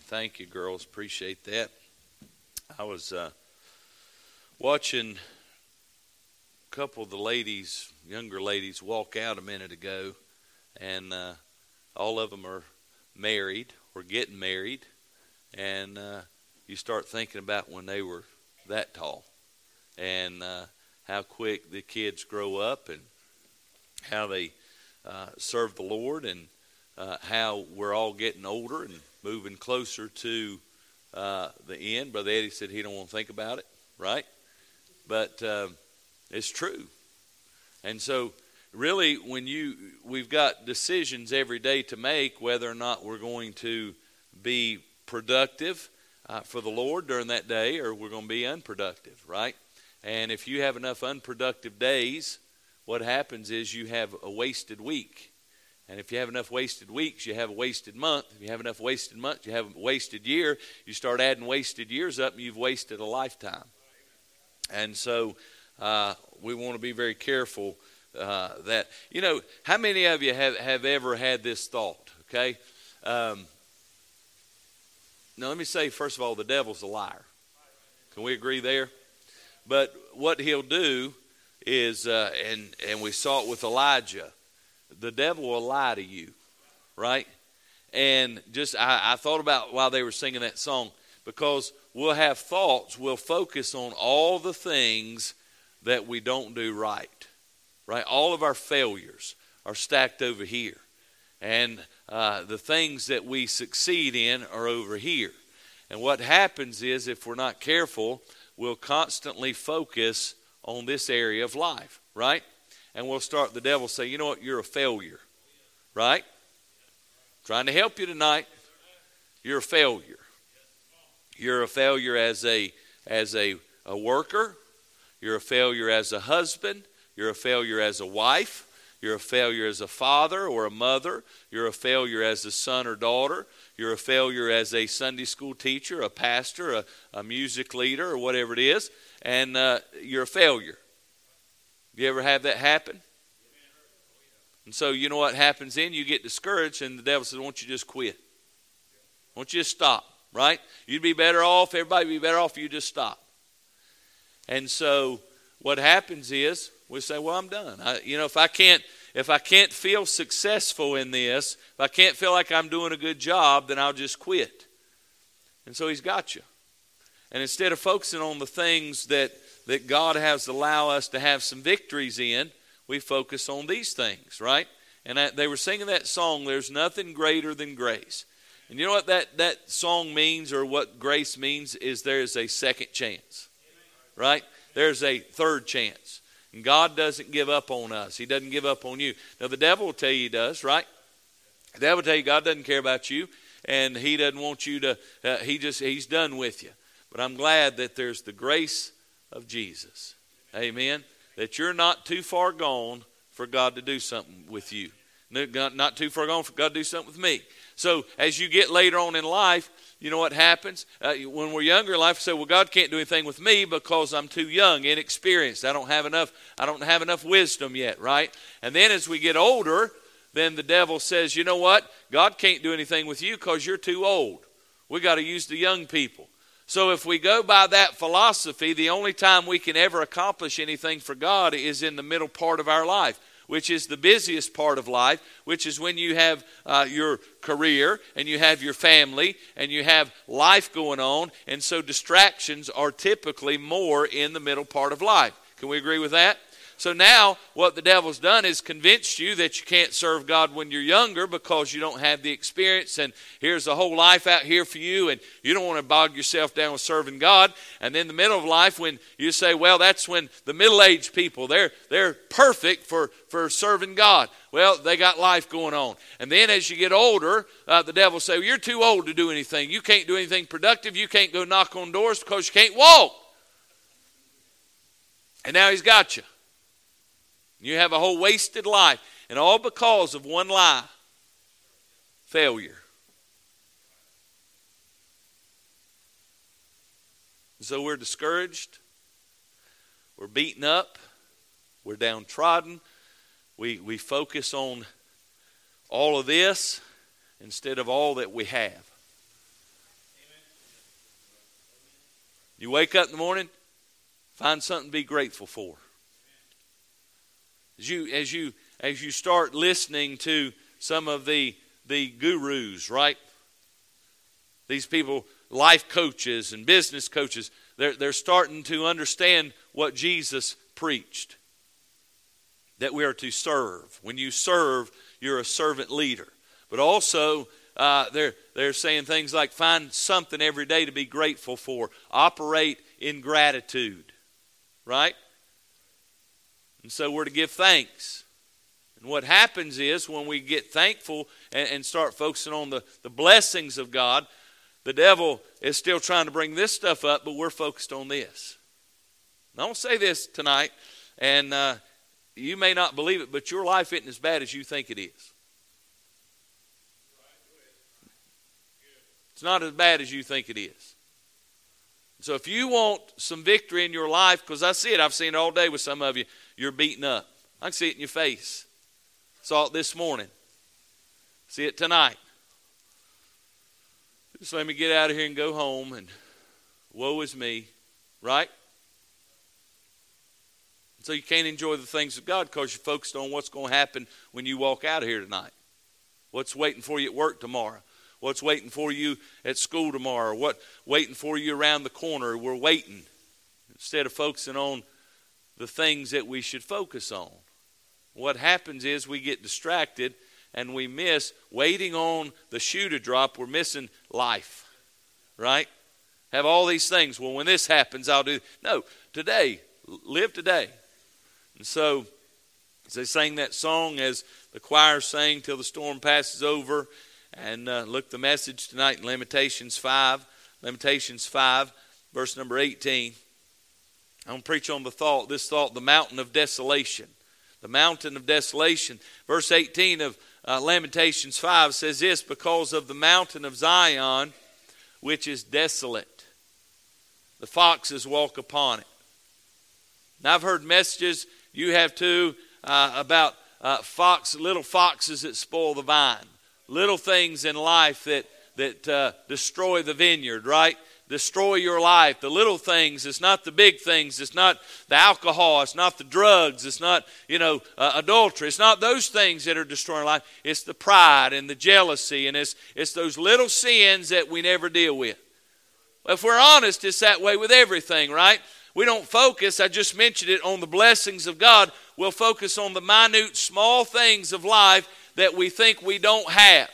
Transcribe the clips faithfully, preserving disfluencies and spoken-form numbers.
Thank you, girls. Appreciate that. I was uh, watching a couple of the ladies, younger ladies, walk out a minute ago, and uh, all of them are married or getting married, and uh, you start thinking about when they were that tall, and uh, how quick the kids grow up, and how they uh, serve the Lord, and uh, how we're all getting older and moving closer to uh, the end. Brother Eddie said he don't want to think about it, right? But uh, it's true. And so really when you, we've got decisions every day to make whether or not we're going to be productive uh, for the Lord during that day, or we're going to be unproductive, right? And if you have enough unproductive days, what happens is you have a wasted week. And if you have enough wasted weeks, you have a wasted month. If you have enough wasted months, you have a wasted year. You start adding wasted years up, and you've wasted a lifetime. And so uh, we want to be very careful uh, that, you know, how many of you have, have ever had this thought, okay? Um, now, let me say, first of all, the devil's a liar. Can we agree there? But what he'll do is, uh, and, and we saw it with Elijah, the devil will lie to you, right? And just I, I thought about while they were singing that song, because we'll have thoughts, we'll focus on all the things that we don't do right, right? All of our failures are stacked over here. And uh, the things that we succeed in are over here. And what happens is, if we're not careful, we'll constantly focus on this area of life, right? And we'll start, the devil say, you know what, you're a failure, right? Trying to help you tonight. You're a failure. You're a failure as a as a, a worker. You're a failure as a husband. You're a failure as a wife. You're a failure as a father or a mother. You're a failure as a son or daughter. You're a failure as a Sunday school teacher, a pastor, a, a music leader, or whatever it is. And uh, you're a failure. You ever have that happen? And so you know what happens then? You get discouraged, and the devil says, won't you just quit? Won't you just stop, right? You'd be better off, everybody would be better off if you just stop. And so what happens is, we say, well, I'm done. I, you know, if I can't if I can't feel successful in this, if I can't feel like I'm doing a good job, then I'll just quit. And so he's got you. And instead of focusing on the things that that God has allowed us to have some victories in, we focus on these things, right? And I, they were singing that song, There's Nothing Greater Than Grace. And you know what that, that song means, or what grace means, is there is a second chance, right? There's a third chance. And God doesn't give up on us. He doesn't give up on you. Now, the devil will tell you he does, right? The devil will tell you God doesn't care about you, and he doesn't want you to, uh, he just, he's done with you. But I'm glad that there's the grace of Jesus. Amen. That you're not too far gone for God to do something with you. Not too far gone for God to do something with me. So as you get later on in life, you know what happens? Uh, when we're younger in life, we say, well, God can't do anything with me because I'm too young, inexperienced. I don't have enough, I don't have enough wisdom yet, right? And then as we get older, then the devil says, you know what? God can't do anything with you because you're too old. We got to use the young people. So if we go by that philosophy, the only time we can ever accomplish anything for God is in the middle part of our life, which is the busiest part of life, which is when you have uh, your career and you have your family and you have life going on. And so distractions are typically more in the middle part of life. Can we agree with that? So now what the devil's done is convinced you that you can't serve God when you're younger because you don't have the experience, and here's a whole life out here for you, and you don't want to bog yourself down with serving God. And then the middle of life, when you say, well, that's when the middle-aged people, they're they're perfect for, for serving God. Well, they got life going on. And then as you get older, uh, the devil say, well, you're too old to do anything. You can't do anything productive. You can't go knock on doors because you can't walk. And now he's got you. You have a whole wasted life, and all because of one lie. Failure. So we're discouraged. We're beaten up. We're downtrodden. We, we focus on all of this instead of all that we have. You wake up in the morning, find something to be grateful for. As you as you as you start listening to some of the the gurus, right? These people, life coaches and business coaches, they're they're starting to understand what Jesus preached. That we are to serve. When you serve, you're a servant leader. But also, uh, they're they're saying things like find something every day to be grateful for. Operate in gratitude, right? And so we're to give thanks. And what happens is when we get thankful and, and start focusing on the, the blessings of God, the devil is still trying to bring this stuff up, but we're focused on this. And I want to say this tonight, and uh, you may not believe it, but your life isn't as bad as you think it is. It's not as bad as you think it is. So if you want some victory in your life, because I see it, I've seen it all day with some of you, you're beaten up. I can see it in your face. Saw it this morning. See it tonight. Just let me get out of here and go home, and woe is me, right? So you can't enjoy the things of God because you're focused on what's going to happen when you walk out of here tonight. What's waiting for you at work tomorrow. What's waiting for you at school tomorrow. What waiting for you around the corner. We're waiting instead of focusing on the things that we should focus on. What happens is we get distracted and we miss waiting on the shoe to drop. We're missing life, right? Have all these things. Well, when this happens, I'll do. No, today. Live today. And so, as they sang that song, as the choir sang, till the storm passes over, and uh, look the message tonight in Lamentations five, Lamentations five, verse number eighteen. I'm going to preach on the thought, this thought, the mountain of desolation. The mountain of desolation. Verse eighteen of uh, Lamentations five says this, because of the mountain of Zion, which is desolate, the foxes walk upon it. Now I've heard messages, you have too, uh, about uh, fox, little foxes that spoil the vine. Little things in life that, that uh, destroy the vineyard, right? Destroy your life. The little things, it's not the big things. It's not the alcohol. It's not the drugs. It's not, you know, uh, adultery. It's not those things that are destroying life. It's the pride and the jealousy. And it's, it's those little sins that we never deal with. Well, if we're honest, it's that way with everything, right? We don't focus, I just mentioned it, on the blessings of God. We'll focus on the minute, small things of life that we think we don't have.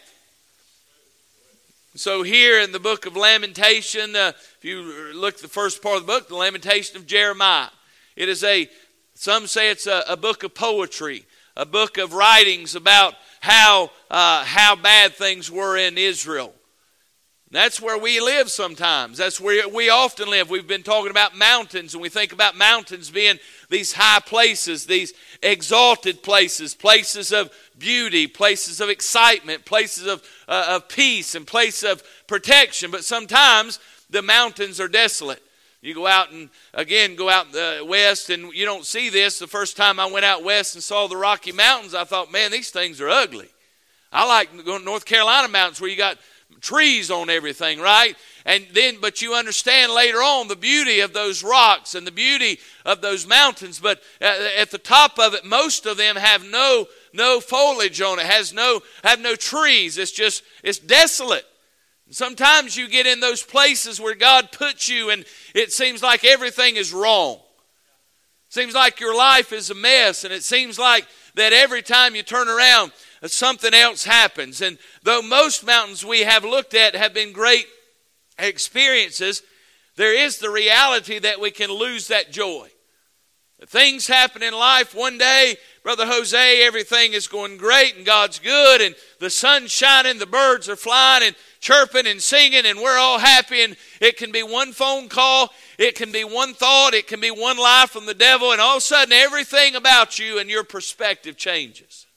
So here in the book of Lamentation, uh, if you look at the first part of the book, the Lamentation of Jeremiah. It is a, some say it's a, a book of poetry, a book of writings about how, uh, how bad things were in Israel. That's where we live sometimes. That's where we often live. We've been talking about mountains, and we think about mountains being these high places, these exalted places, places of beauty, places of excitement, places of, uh, of peace, and places of protection. But sometimes the mountains are desolate. You go out and, again, go out uh, west, and you don't see this. The first time I went out west and saw the Rocky Mountains, I thought, man, these things are ugly. I like going to North Carolina mountains where you got trees on everything, right? And then, but you understand later on the beauty of those rocks and the beauty of those mountains. But at the top of it, most of them have no no foliage on it, has no have no trees. It's just it's desolate. Sometimes you get in those places where God puts you, and it seems like everything is wrong. Seems like your life is a mess, and it seems like that every time you turn around, something else happens. And though most mountains we have looked at have been great experiences, there is the reality that we can lose that joy. Things happen in life. One day, Brother Jose, everything is going great and God's good and the sun's shining, the birds are flying and chirping and singing, and we're all happy. And it can be one phone call, it can be one thought, it can be one lie from the devil, and all of a sudden everything about you and your perspective changes.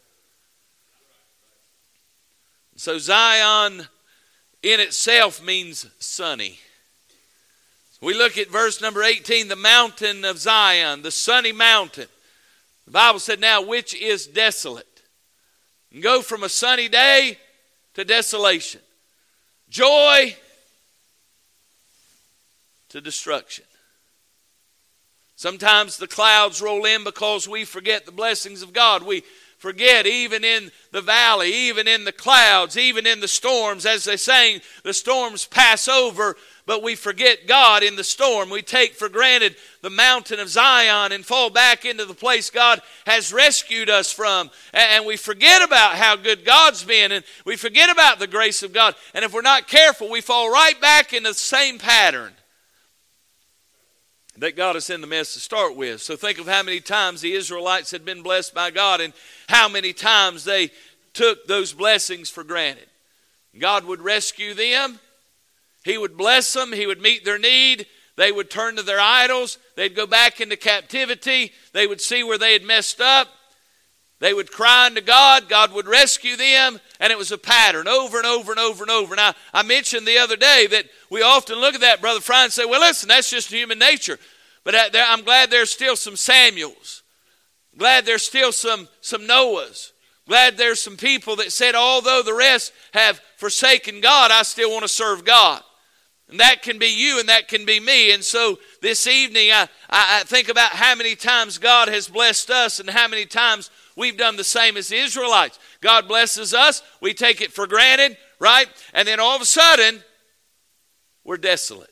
So Zion in itself means sunny. We look at verse number eighteen, the mountain of Zion, the sunny mountain. The Bible said, now which is desolate. And go from a sunny day to desolation. Joy to destruction. Sometimes the clouds roll in because we forget the blessings of God. We forget even in the valley, even in the clouds, even in the storms. As they sang, the storms pass over, but we forget God in the storm. We take for granted the mountain of Zion and fall back into the place God has rescued us from. And we forget about how good God's been, and we forget about the grace of God. And if we're not careful, we fall right back into the same pattern that got us in the mess to start with. So think of how many times the Israelites had been blessed by God and how many times they took those blessings for granted. God would rescue them. He would bless them. He would meet their need. They would turn to their idols. They'd go back into captivity. They would see where they had messed up. They would cry unto God. God would rescue them. And it was a pattern over and over and over and over. Now, I mentioned the other day that we often look at that, Brother Fry, and say, well, listen, that's just human nature. But I'm glad there's still some Samuels. Glad there's still some, some Noahs. Glad there's some people that said, although the rest have forsaken God, I still want to serve God. And that can be you and that can be me. And so this evening I, I think about how many times God has blessed us and how many times we've done the same as the Israelites. God blesses us. We take it for granted, right? And then all of a sudden, we're desolate.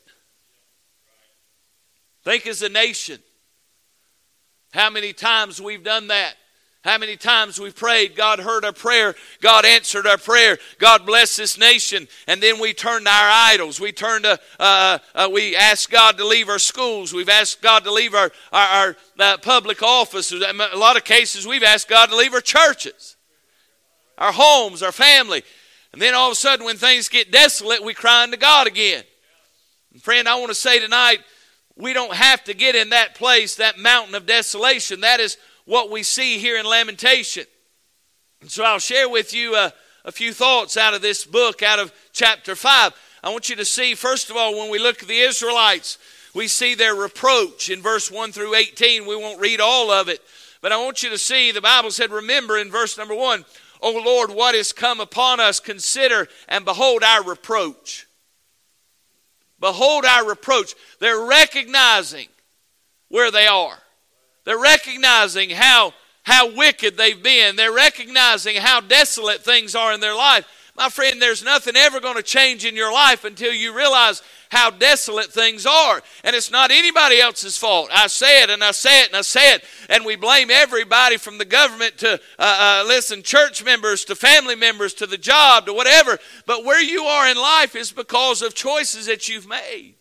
Think as a nation. How many times we've done that. How many times we've prayed, God heard our prayer, God answered our prayer, God bless this nation, and then we turn to our idols. We turn to, uh, uh, we ask God to leave our schools. We've asked God to leave our, our, our uh, public offices. In a lot of cases, we've asked God to leave our churches, our homes, our family. And then all of a sudden, when things get desolate, we cry unto God again. And friend, I want to say tonight, we don't have to get in that place, that mountain of desolation. That is what we see here in Lamentation. And so I'll share with you a, a few thoughts out of this book, out of chapter five. I want you to see, first of all, when we look at the Israelites, we see their reproach in verse one through eighteen. We won't read all of it, but I want you to see, the Bible said, remember in verse number one, O Lord, what is come upon us, consider and behold our reproach. Behold our reproach. They're recognizing where they are. They're recognizing how, how wicked they've been. They're recognizing how desolate things are in their life. My friend, there's nothing ever going to change in your life until you realize how desolate things are. And it's not anybody else's fault. I say it and I say it and I say it. And we blame everybody from the government to, uh, uh, listen, church members, to family members, to the job, to whatever. But where you are in life is because of choices that you've made.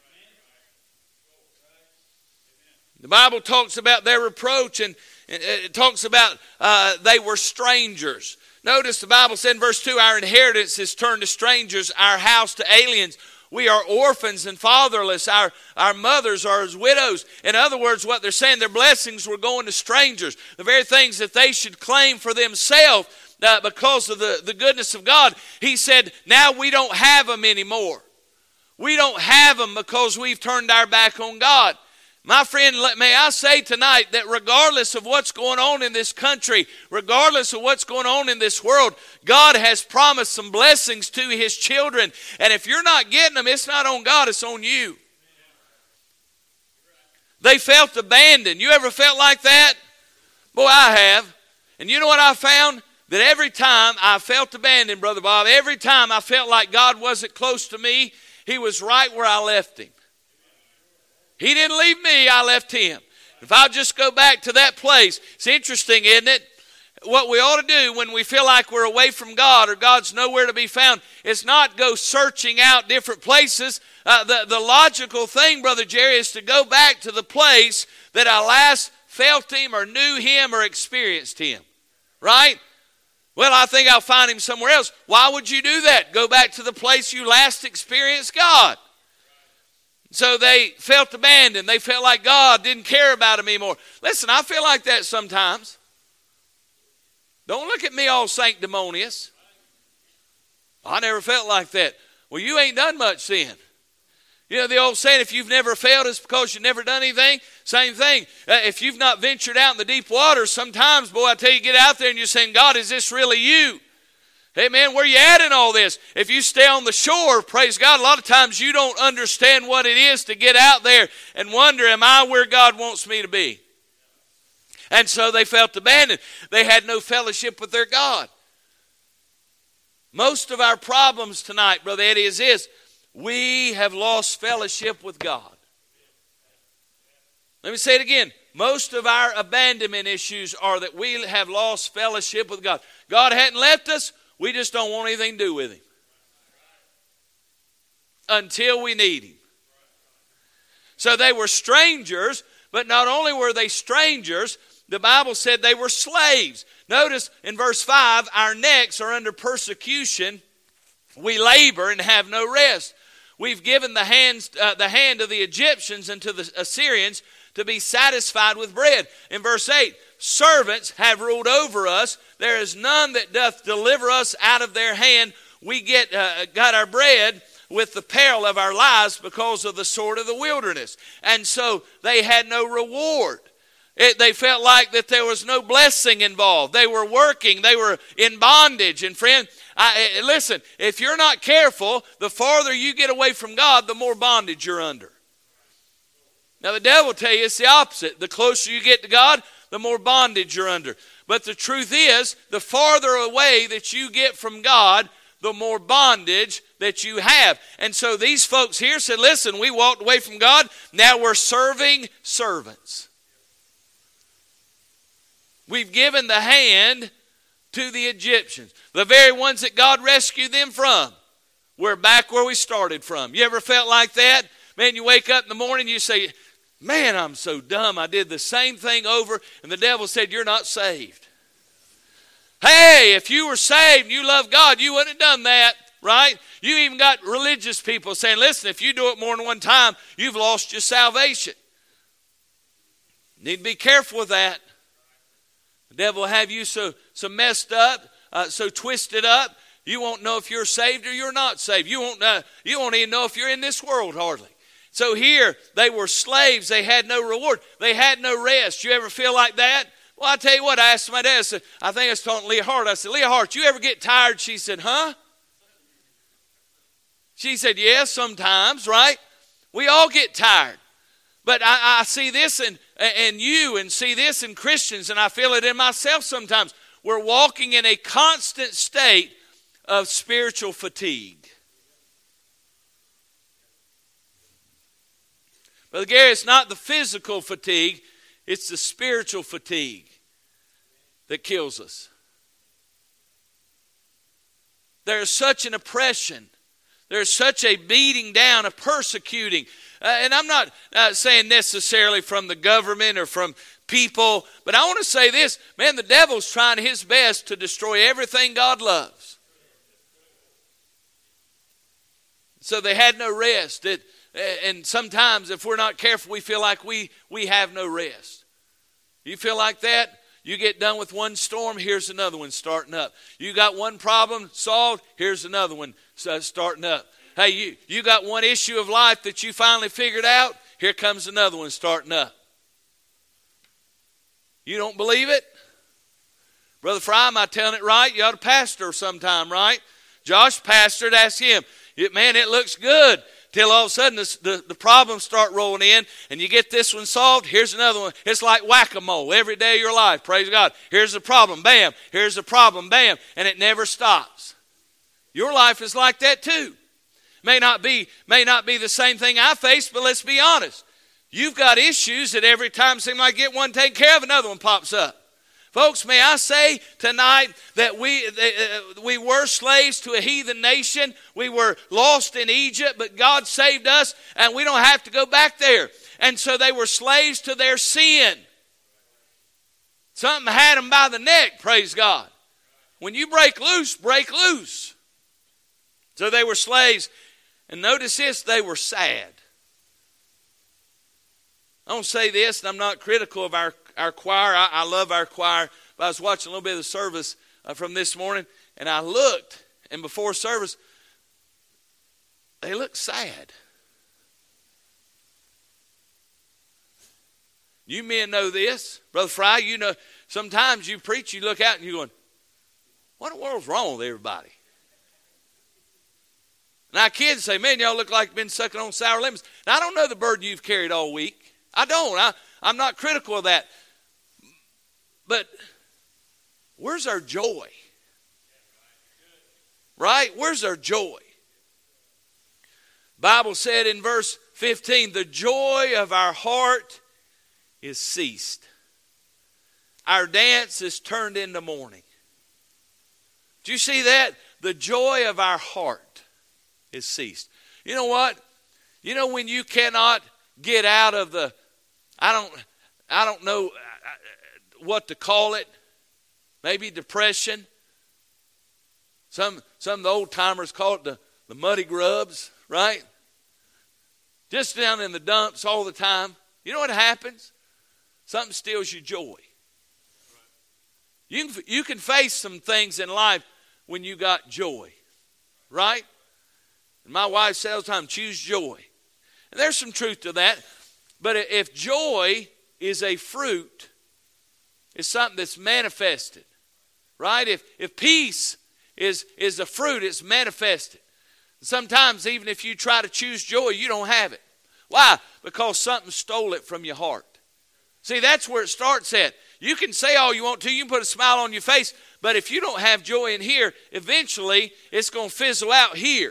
The Bible talks about their reproach, and it talks about uh, they were strangers. Notice the Bible said in verse two, our inheritance is turned to strangers, our house to aliens. We are orphans and fatherless. Our, our mothers are as widows. In other words, what they're saying, their blessings were going to strangers. The very things that they should claim for themselves uh, because of the, the goodness of God. He said, now we don't have them anymore. We don't have them because we've turned our back on God. My friend, may I say tonight that regardless of what's going on in this country, regardless of what's going on in this world, God has promised some blessings to His children. And if you're not getting them, it's not on God, it's on you. They felt abandoned. You ever felt like that? Boy, I have. And you know what I found? That every time I felt abandoned, Brother Bob, every time I felt like God wasn't close to me, He was right where I left Him. He didn't leave me, I left Him. If I'll just go back to that place, it's interesting, isn't it? What we ought to do when we feel like we're away from God or God's nowhere to be found is not go searching out different places. Uh, the, the logical thing, Brother Jerry, is to go back to the place that I last felt Him or knew Him or experienced Him. Right? Well, I think I'll find Him somewhere else. Why would you do that? Go back to the place you last experienced God. So they felt abandoned. They felt like God didn't care about them anymore. Listen, I feel like that sometimes. Don't look at me all sanctimonious. I never felt like that. Well, you ain't done much sin. You know the old saying, if you've never failed, it's because you've never done anything. Same thing. Uh, if you've not ventured out in the deep waters, sometimes, boy, I tell you, get out there and you're saying, God, is this really you? Hey, man, where you at in all this? If you stay on the shore, praise God, a lot of times you don't understand what it is to get out there and wonder, am I where God wants me to be? And so they felt abandoned. They had no fellowship with their God. Most of our problems tonight, Brother Eddie, is this. We have lost fellowship with God. Let me say it again. Most of our abandonment issues are that we have lost fellowship with God. God hadn't left us. We just don't want anything to do with Him until we need Him. So they were strangers, but not only were they strangers, the Bible said they were slaves. Notice in verse five, our necks are under persecution. We labor and have no rest. We've given the, hands, uh, the hand of the Egyptians and to the Assyrians to be satisfied with bread. In verse eight, servants have ruled over us. There is none that doth deliver us out of their hand. We get uh, got our bread with the peril of our lives because of the sword of the wilderness. And so they had no reward. It, they felt like that there was no blessing involved. They were working. They were in bondage. And friend, I, listen, if you're not careful, the farther you get away from God, the more bondage you're under. Now the devil will tell you it's the opposite. The closer you get to God, the more bondage you're under. But the truth is, the farther away that you get from God, the more bondage that you have. And so these folks here said, listen, we walked away from God. Now we're serving servants. We've given the hand to the Egyptians. The very ones that God rescued them from. We're back where we started from. You ever felt like that? Man, you wake up in the morning, you say, man, I'm so dumb. I did the same thing over, and the devil said, you're not saved. Hey, if you were saved and you love God, you wouldn't have done that, right? You even got religious people saying, listen, if you do it more than one time, you've lost your salvation. Need to be careful with that. The devil will have you so, so messed up, uh, so twisted up, you won't know if you're saved or you're not saved. You won't, uh, you won't even know if you're in this world hardly. So here, they were slaves. They had no reward. They had no rest. You ever feel like that? Well, I tell you what, I asked my dad, I, said, I think I was talking to Leah Hart. I said, Leah Hart, you ever get tired? She said, huh? She said, yes, sometimes, right? We all get tired. But I, I see this in, in you and see this in Christians, and I feel it in myself sometimes. We're walking in a constant state of spiritual fatigue. Brother Gary, it's not the physical fatigue, it's the spiritual fatigue that kills us. There's such an oppression. There's such a beating down, a persecuting. Uh, and I'm not uh, saying necessarily from the government or from people, but I want to say this. Man, the devil's trying his best to destroy everything God loves. So they had no rest. It, and sometimes if we're not careful, we feel like we, we have no rest. You feel like that? You get done with one storm, here's another one starting up. You got one problem solved, here's another one starting up. Hey, you, you got one issue of life that you finally figured out, here comes another one starting up. You don't believe it? Brother Fry, am I telling it right? You ought to pastor sometime, right? Josh pastored, ask him. Man, it looks good. Till all of a sudden this, the, the problems start rolling in and you get this one solved, here's another one. It's like whack-a-mole every day of your life. Praise God. Here's the problem, bam. Here's the problem, bam. And it never stops. Your life is like that too. May not be, may not be the same thing I face, but let's be honest. You've got issues that every time seem like get one taken care of, another one pops up. Folks, may I say tonight that we, uh, we were slaves to a heathen nation. We were lost in Egypt, but God saved us, and we don't have to go back there. And so they were slaves to their sin. Something had them by the neck, praise God. When you break loose, break loose. So they were slaves. And notice this, they were sad. I don't say this, and I'm not critical of our Our choir. I, I love our choir. But I was watching a little bit of the service uh, from this morning, and I looked, and before service, they looked sad. You men know this. Brother Fry, you know, sometimes you preach, you look out, and you're going, What in the world's wrong with everybody? Now, kids say, man, y'all look like you've been sucking on sour lemons. Now, I don't know the burden you've carried all week. I don't. I, I'm not critical of that. But where's our joy? Right? Where's our joy? Bible said in verse fifteen, the joy of our heart is ceased. Our dance is turned into mourning. Do you see that? The joy of our heart is ceased. You know what? You know when you cannot get out of the, I don't, I don't know what to call it. Maybe depression. Some some of the old timers call it the, the muddy grubs, right? Just down in the dumps all the time. You know what happens? Something steals your joy. You can, you can face some things in life when you got joy, right? And my wife says all the time, choose joy. And there's some truth to that. But if joy is a fruit, it's something that's manifested, right? If if peace is, is a fruit, it's manifested. Sometimes even if you try to choose joy, you don't have it. Why? Because something stole it from your heart. See, that's where it starts at. You can say all you want to. You can put a smile on your face. But if you don't have joy in here, eventually it's going to fizzle out here.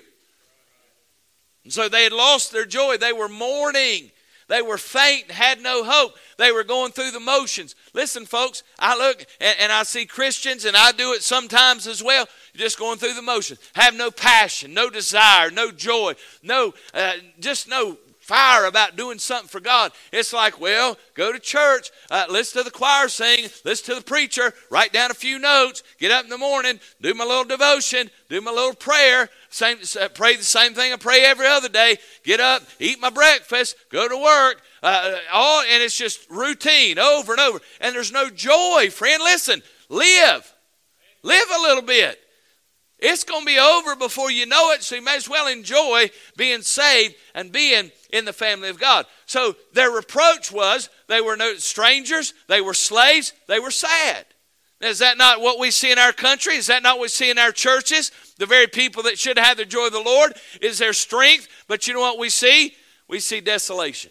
And so they had lost their joy. They were mourning. They were faint, had no hope. They were going through the motions. Listen, folks, I look and, and I see Christians, and I do it sometimes as well, just going through the motions. Have no passion, no desire, no joy, no, uh, just no fire about doing something for God. It's like, well, go to church, uh, listen to the choir sing, listen to the preacher, write down a few notes, get up in the morning, do my little devotion, do my little prayer, same, uh, pray the same thing I pray every other day, get up, eat my breakfast, go to work, uh, all, and it's just routine over and over. And there's no joy, friend. Listen, live. Live a little bit. It's going to be over before you know it, so you may as well enjoy being saved and being in the family of God. So their reproach was they were no strangers, they were slaves, they were sad. Is that not what we see in our country? Is that not what we see in our churches? The very people that should have the joy of the Lord is their strength. But you know what we see? We see desolation.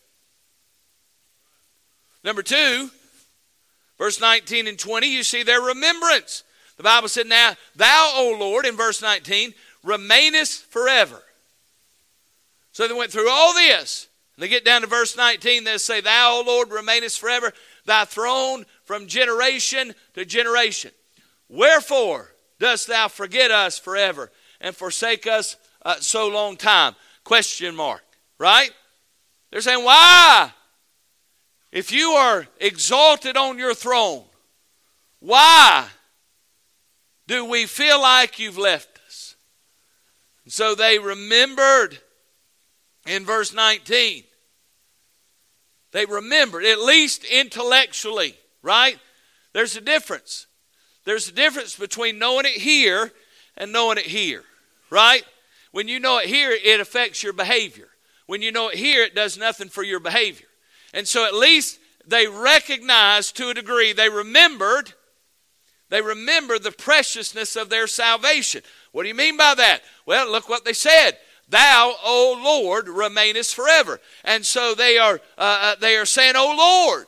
Number two, verse nineteen and twenty, you see their remembrance. The Bible said, now thou, O Lord, in verse nineteen, remainest forever. So they went through all this. And they get down to verse nineteen, they say, thou, O Lord, remainest forever, thy throne from generation to generation. Wherefore dost thou forget us forever and forsake us uh, so long time? Question mark, right? They're saying, why? If you are exalted on your throne, why do we feel like you've left us? And so they remembered in verse nineteen. They remembered, at least intellectually, right? There's a difference. There's a difference between knowing it here and knowing it here, right? When you know it here, it affects your behavior. When you know it here, it does nothing for your behavior. And so at least they recognized to a degree, they remembered They remember the preciousness of their salvation. What do you mean by that? Well, look what they said. Thou, O Lord, remainest forever. And so they are uh, they are saying, O Lord.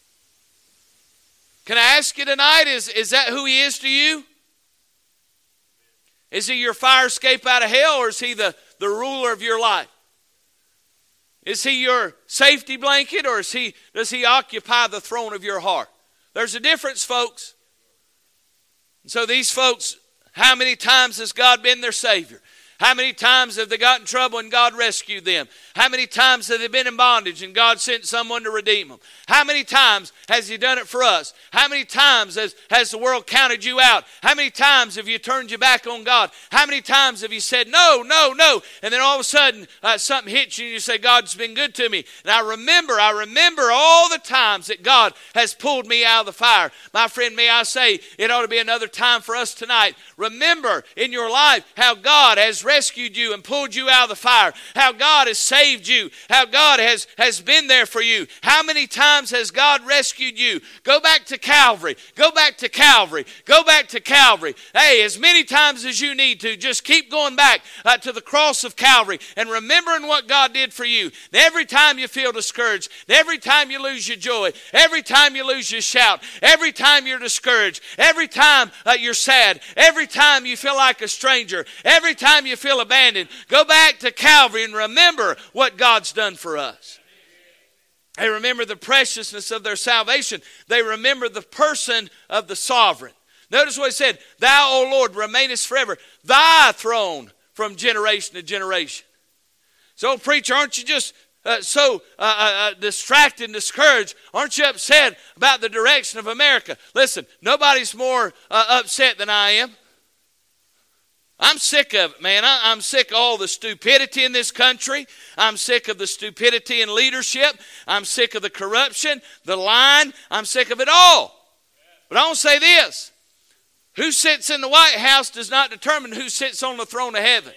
Can I ask you tonight, is, is that who he is to you? Is he your fire escape out of hell, or is he the, the ruler of your life? Is he your safety blanket, or is he does he occupy the throne of your heart? There's a difference, folks. So these folks, how many times has God been their Savior? How many times have they got in trouble and God rescued them? How many times have they been in bondage and God sent someone to redeem them? How many times has he done it for us? How many times has, has the world counted you out? How many times have you turned your back on God? How many times have you said, no, no, no? And then all of a sudden, uh, something hits you and you say, God's been good to me. And I remember, I remember all the times that God has pulled me out of the fire. My friend, may I say, it ought to be another time for us tonight. Remember in your life how God has rescued you and pulled you out of the fire, how God has saved you, how God has, has been there for you. How many times has God rescued you? Go back to Calvary. Go back to Calvary. Go back to Calvary. Hey, as many times as you need to, just keep going back uh, to the cross of Calvary and remembering what God did for you. Every time you feel discouraged, every time you lose your joy, every time you lose your shout, every time you're discouraged, every time uh, you're sad, every time you feel like a stranger, every time you feel abandoned, go back to Calvary and remember what God's done for us. They remember the preciousness of their salvation. They remember the person of the sovereign. Notice what he said, thou, O Lord, remainest forever. Thy throne from generation to generation. So, preacher, aren't you just uh, so uh, uh, distracted and discouraged? Aren't you upset about the direction of America? Listen, nobody's more uh, upset than I am. I'm sick of it, man. I, I'm sick of all the stupidity in this country. I'm sick of the stupidity in leadership. I'm sick of the corruption, the lying. I'm sick of it all. But I want to say this. Who sits in the White House does not determine who sits on the throne of heaven.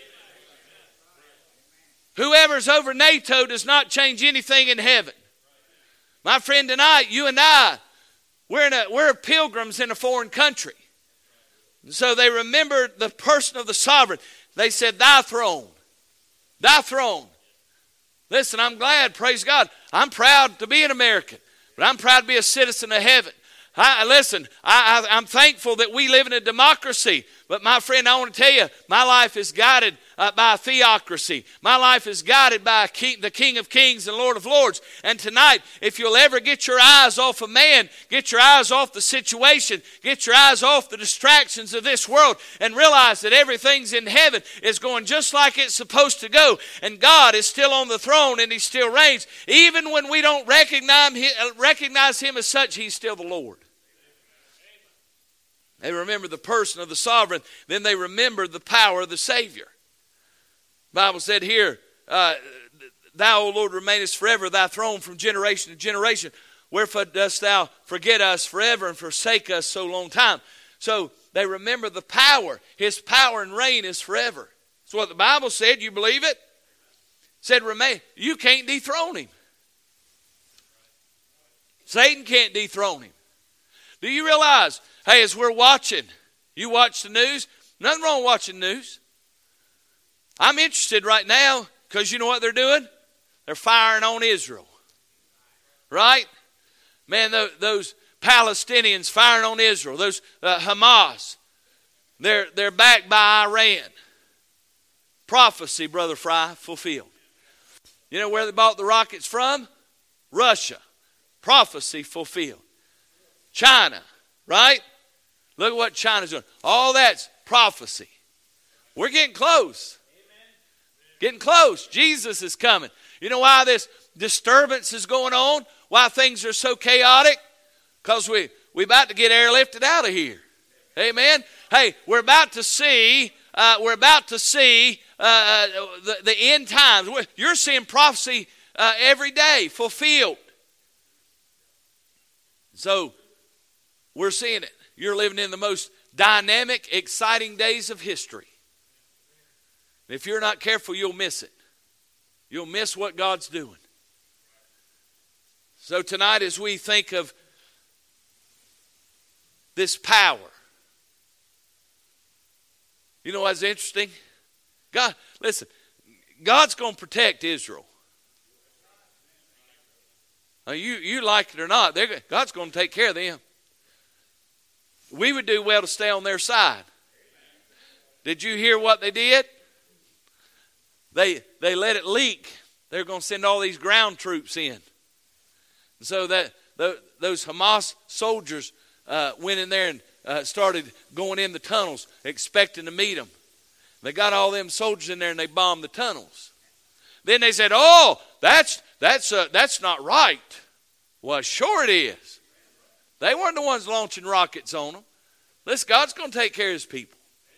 Whoever's over NATO does not change anything in heaven. My friend, tonight, you and I, we're, in a, we're pilgrims in a foreign country. So they remembered the person of the sovereign. They said, thy throne, thy throne. Listen, I'm glad, praise God. I'm proud to be an American, but I'm proud to be a citizen of heaven. I, listen, I, I, I'm thankful that we live in a democracy. But my friend, I want to tell you, my life is guided uh, by a theocracy. My life is guided by a king, the King of Kings and Lord of Lords. And tonight, if you'll ever get your eyes off of man, get your eyes off the situation, get your eyes off the distractions of this world, and realize that everything's in heaven is going just like it's supposed to go. And God is still on the throne and He still reigns. Even when we don't recognize Him, recognize him as such, He's still the Lord. They remember the person of the sovereign. Then they remembered the power of the Savior. The Bible said here, uh, thou, O Lord, remainest forever, thy throne from generation to generation. Wherefore dost thou forget us forever and forsake us so long time? So they remember the power. His power and reign is forever. That's what the Bible said. You believe it? It said, remain. You can't dethrone Him. Satan can't dethrone Him. Do you realize, hey, as we're watching, you watch the news, nothing wrong with watching news. I'm interested right now because you know what they're doing? They're firing on Israel. Right? Man, those Palestinians firing on Israel, those uh, Hamas, they're, they're backed by Iran. Prophecy, Brother Fry, fulfilled. You know where they bought the rockets from? Russia. Prophecy fulfilled. China, right? Look at what China's doing. All that's prophecy. We're getting close. Getting close. Jesus is coming. You know why this disturbance is going on? Why things are so chaotic? Because we, we're about to get airlifted out of here. Amen? Hey, we're about to see, uh, we're about to see uh, the, the end times. You're seeing prophecy uh, every day fulfilled. So, we're seeing it. You're living in the most dynamic, exciting days of history. If you're not careful, you'll miss it. You'll miss what God's doing. So tonight, as we think of this power, you know what's interesting? God, listen, God's going to protect Israel. Now, you, you like it or not, God's going to take care of them. We would do well to stay on their side. Did you hear what they did? They they let it leak. They're going to send all these ground troops in. And so that the, those Hamas soldiers uh, went in there and uh, started going in the tunnels, expecting to meet them. They got all them soldiers in there and they bombed the tunnels. Then they said, "Oh, that's that's uh, that's not right." Well, sure it is. They weren't the ones launching rockets on them. Listen, God's going to take care of His people.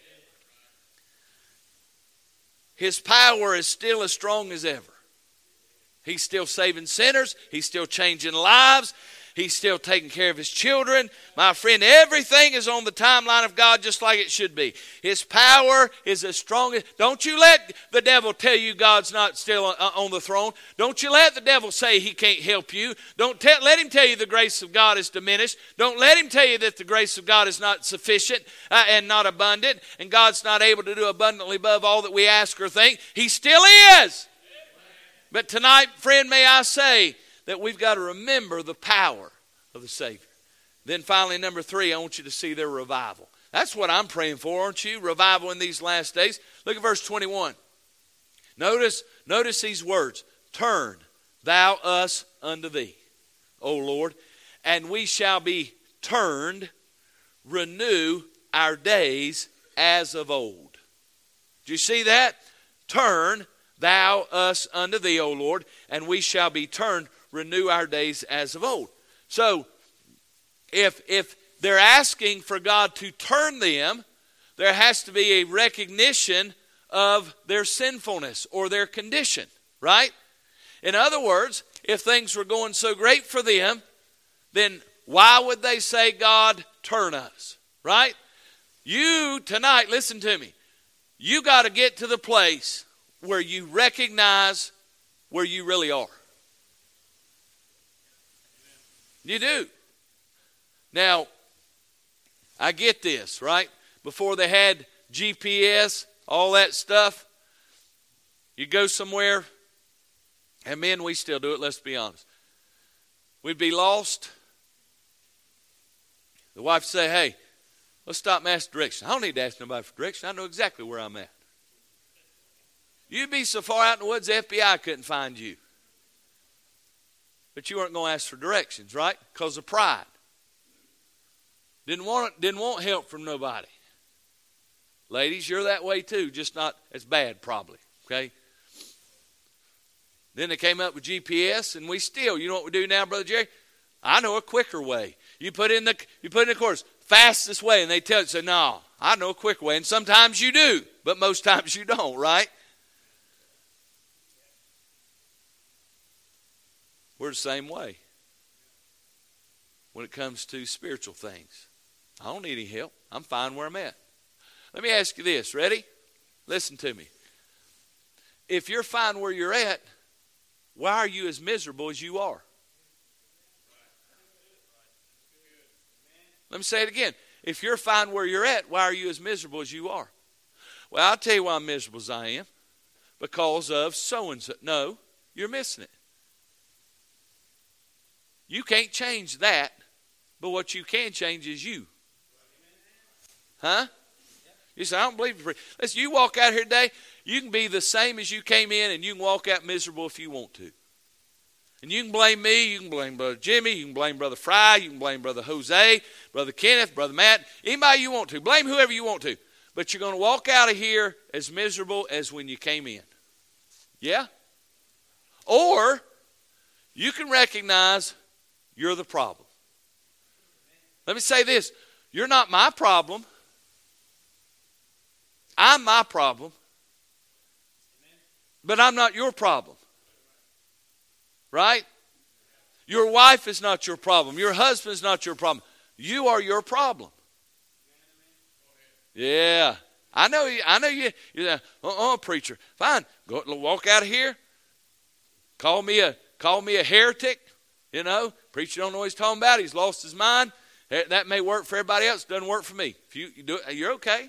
His power is still as strong as ever. He's still saving sinners. He's still changing lives. He's still taking care of his children. My friend, everything is on the timeline of God just like it should be. His power is as strong as... Don't you let the devil tell you God's not still on, on the throne. Don't you let the devil say he can't help you. Don't te- let him tell you the grace of God is diminished. Don't let him tell you that the grace of God is not sufficient uh, and not abundant, and God's not able to do abundantly above all that we ask or think. He still is. But tonight, friend, may I say that we've got to remember the power of the Savior. Then finally, number three, I want you to see their revival. That's what I'm praying for, aren't you? Revival in these last days. Look at verse twenty-one. Notice, notice these words. Turn thou us unto thee, O Lord, and we shall be turned, renew our days as of old. Do you see that? Turn thou us unto thee, O Lord, and we shall be turned, renew our days as of old. So, if if they're asking for God to turn them, there has to be a recognition of their sinfulness or their condition, right? In other words, if things were going so great for them, then why would they say, God, turn us, right? You, tonight, listen to me, you got to get to the place where you recognize where you really are. You do. Now, I get this, right? Before they had G P S, all that stuff, you go somewhere, and men, we still do it, let's be honest. We'd be lost. The wife would say, hey, let's stop and ask direction. I don't need to ask nobody for direction. I know exactly where I'm at. You'd be so far out in the woods, the F B I couldn't find you. But you weren't going to ask for directions, right? Because of pride. Didn't want, didn't want help from nobody. Ladies, you're that way too, just not as bad probably, okay? Then they came up with G P S, and we still, you know what we do now, Brother Jerry? I know a quicker way. You put in the, you put in the course, fastest way, and they tell you, say, no, I know a quicker way. And sometimes you do, but most times you don't, right? We're the same way when it comes to spiritual things. I don't need any help. I'm fine where I'm at. Let me ask you this. Ready? Listen to me. If you're fine where you're at, why are you as miserable as you are? Let me say it again. If you're fine where you're at, why are you as miserable as you are? Well, I'll tell you why I'm miserable as I am. Because of so-and-so. No, you're missing it. You can't change that, but what you can change is you. Huh? You say, I don't believe it. Listen, you walk out here today, you can be the same as you came in, and you can walk out miserable if you want to. And you can blame me, you can blame Brother Jimmy, you can blame Brother Fry, you can blame Brother Jose, Brother Kenneth, Brother Matt, anybody you want to. Blame whoever you want to. But you're going to walk out of here as miserable as when you came in. Yeah? Or you can recognize you're the problem. Let me say this. You're not my problem. I'm my problem. But I'm not your problem. Right? Your wife is not your problem. Your husband is not your problem. You are your problem. Yeah. I know you. I know you. You're like, uh-uh, preacher. Fine. Go walk out of here. Call me a call me a heretic. You know, preacher don't know what he's talking about. He's lost his mind. That may work for everybody else. It doesn't work for me. If you, you do it, you're okay.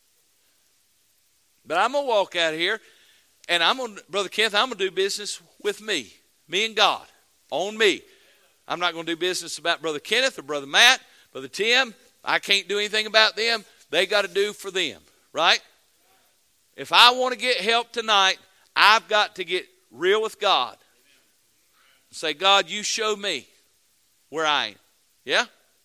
But I'm gonna walk out of here, and I'm gonna, Brother Kenneth, I'm gonna do business with me, me and God, on me. I'm not gonna do business about Brother Kenneth or Brother Matt, Brother Tim. I can't do anything about them. They got to do for them, right? If I want to get help tonight, I've got to get real with God. Say, God, you show me where I am. Yeah?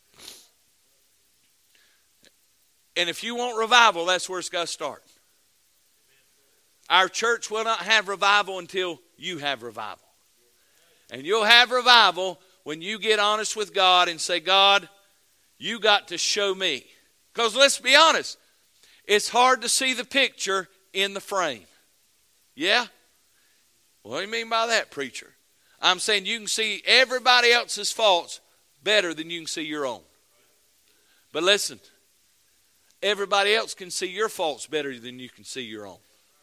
And if you want revival, that's where it's got to start. Our church will not have revival until you have revival. And you'll have revival when you get honest with God and say, God, you got to show me. Because let's be honest, it's hard to see the picture in the frame. Yeah? What do you mean by that, preacher? I'm saying you can see everybody else's faults, better than you can see your own. But listen, everybody else can see your faults better than you can see your own.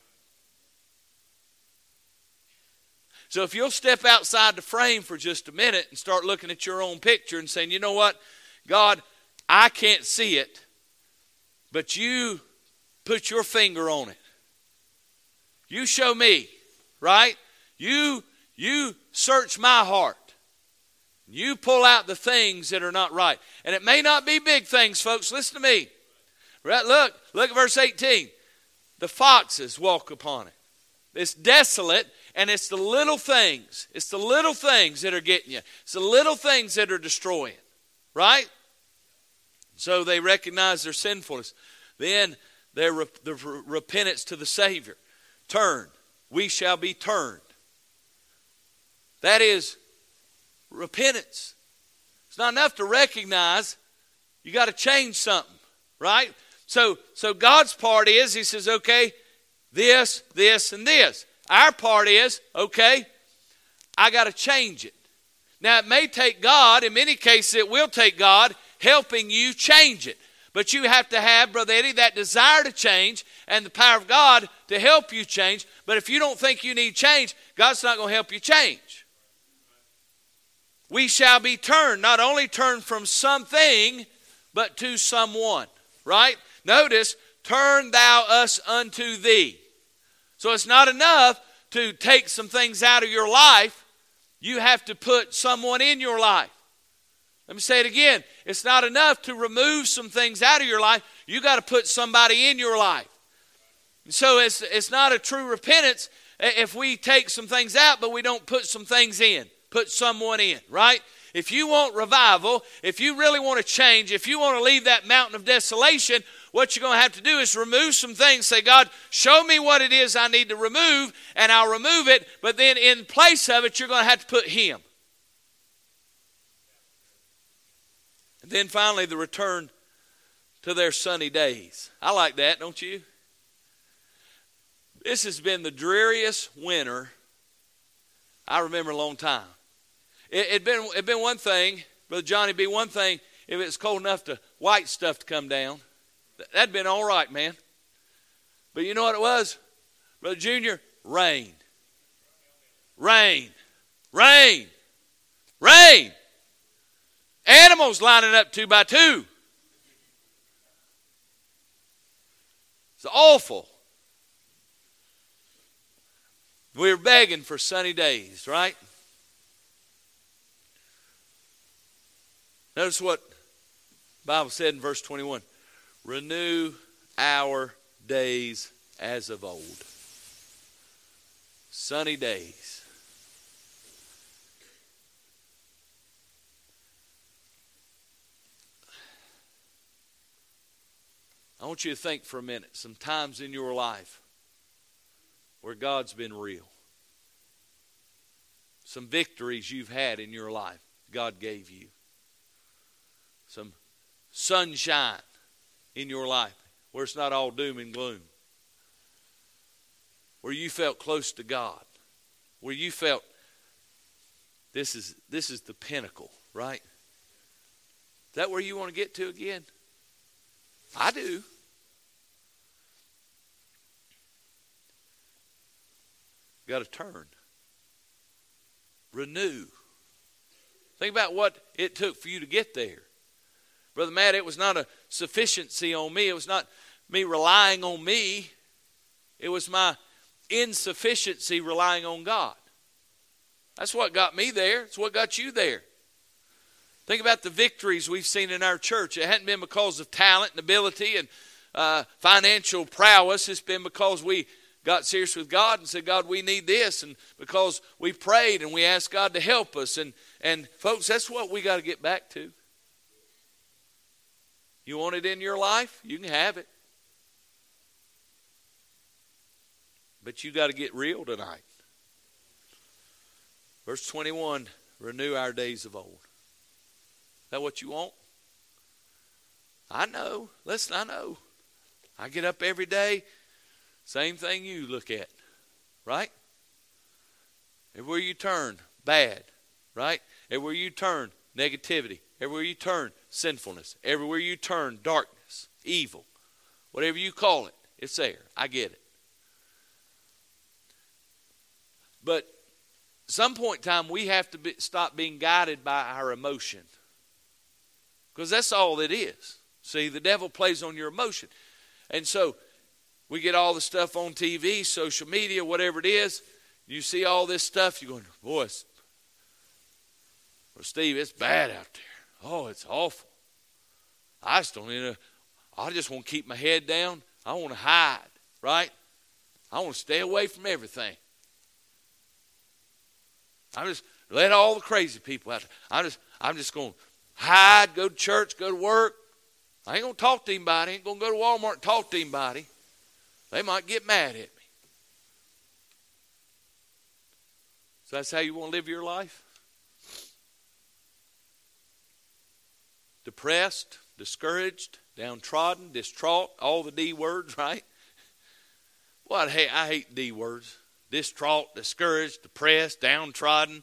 So if you'll step outside the frame for just a minute and start looking at your own picture and saying, you know what, God, I can't see it, but you put your finger on it. You show me, right? You, you search my heart. You pull out the things that are not right. And it may not be big things, folks. Listen to me. Right? Look, look at verse eighteen. The foxes walk upon it. It's desolate, and it's the little things. It's the little things that are getting you. It's the little things that are destroying. Right? So they recognize their sinfulness. Then their the repentance to the Savior. Turn. We shall be turned. That is repentance. It's not enough to recognize. You got to change something, right? So, so God's part is, He says, okay, this, this, and this. Our part is, okay, I got to change it. Now, it may take God, in many cases it will take God helping you change it. But you have to have, Brother Eddie, that desire to change and the power of God to help you change. But if you don't think you need change, God's not going to help you change. We shall be turned, not only turned from something, but to someone. Right? Notice, turn thou us unto thee. So it's not enough to take some things out of your life. You have to put someone in your life. Let me say it again. It's not enough to remove some things out of your life. You got to put somebody in your life. So it's, it's not a true repentance if we take some things out, but we don't put some things in. Put someone in, right? If you want revival, if you really want to change, if you want to leave that mountain of desolation, what you're going to have to do is remove some things. Say, God, show me what it is I need to remove, and I'll remove it. But then in place of it, you're going to have to put Him. And then finally, the return to their sunny days. I like that, don't you? This has been the dreariest winter I remember a long time. It, it'd been it'd been one thing, Brother Johnny, be one thing if it's cold enough to white stuff to come down. That'd been all right, man. But you know what it was, Brother Junior? Rain, rain, rain, rain. Animals lining up two by two. It's awful. We were begging for sunny days, right? Notice what the Bible said in verse twenty-one. Renew our days as of old. Sunny days. I want you to think for a minute, some times in your life where God's been real. Some victories you've had in your life, God gave you. Some sunshine in your life where it's not all doom and gloom. Where you felt close to God. Where you felt this is, this is the pinnacle, right? Is that where you want to get to again? I do. Got to turn. Renew. Think about what it took for you to get there. Brother Matt, it was not a sufficiency on me. It was not me relying on me. It was my insufficiency relying on God. That's what got me there. It's what got you there. Think about the victories we've seen in our church. It hadn't been because of talent and ability and uh, financial prowess. It's been because we got serious with God and said, God, we need this. And because we prayed and we asked God to help us. And, and folks, that's what we got to get back to. You want it in your life? You can have it. But you got to get real tonight. Verse twenty-one, renew our days of old. Is that what you want? I know. Listen, I know. I get up every day, same thing you look at, right? Everywhere you turn, bad, right? Everywhere you turn, negativity. Everywhere you turn, sinfulness. Everywhere you turn, darkness, evil. Whatever you call it, it's there. I get it. But some point in time, we have to be, stop being guided by our emotion. Because that's all it is. See, the devil plays on your emotion. And so, we get all the stuff on T V, social media, whatever it is. You see all this stuff, you're going, boy, it's, well, Steve, it's bad out there. Oh, it's awful. I just don't even, I just want to keep my head down. I want to hide, right? I want to stay away from everything. I just let all the crazy people out there. I'm just, I'm just going to hide, go to church, go to work. I ain't going to talk to anybody. I ain't going to go to Walmart and talk to anybody. They might get mad at me. So that's how you want to live your life? Depressed, discouraged, downtrodden, distraught, all the D words, right? Well, I hate, I hate D words. Distraught, discouraged, depressed, downtrodden,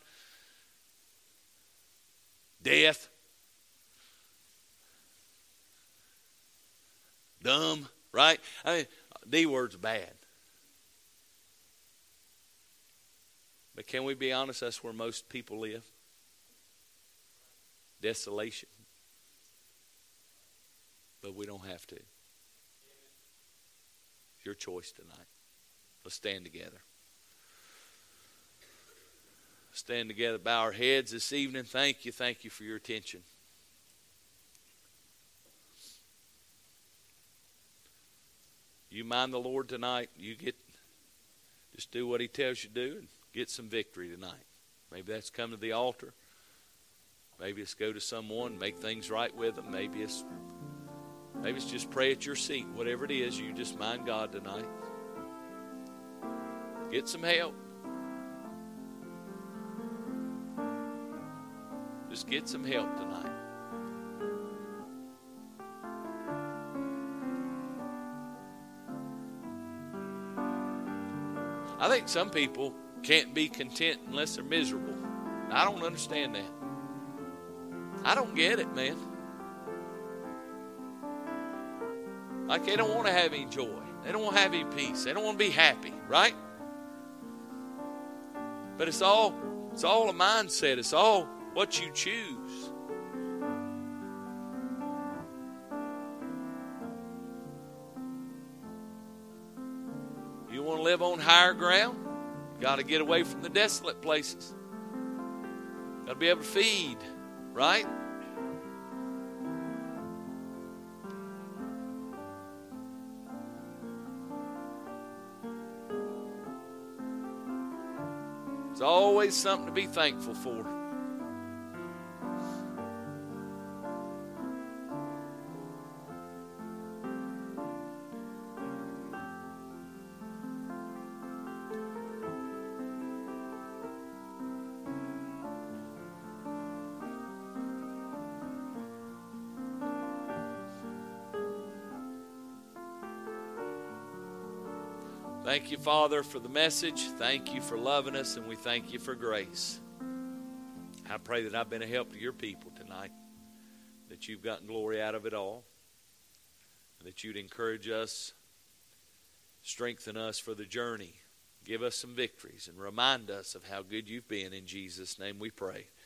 death, dumb, right? I mean, D words are bad. But can we be honest? That's where most people live. Desolation. But we don't have to. It's your choice tonight. Let's stand together. Stand together, bow our heads this evening. Thank you, thank you for your attention. You mind the Lord tonight. You get, just do what He tells you to do and get some victory tonight. Maybe that's come to the altar. Maybe it's go to someone, make things right with them. Maybe it's, maybe it's just pray at your seat. Whatever it is, you just mind God tonight. Get some help. Just get some help tonight. I think some people can't be content unless they're miserable. I don't understand that. I don't get it, man. Like they don't want to have any joy. They don't want to have any peace. They don't want to be happy, right? But it's all, it's all a mindset. It's all what you choose. You want to live on higher ground? You got to get away from the desolate places. Got to be able to feed, right? There's always something to be thankful for. Thank you, Father, for the message. Thank you for loving us, and we thank you for grace. I pray that I've been a help to your people tonight, that you've gotten glory out of it all, and that you'd encourage us, strengthen us for the journey, give us some victories, and remind us of how good you've been. In Jesus' name we pray.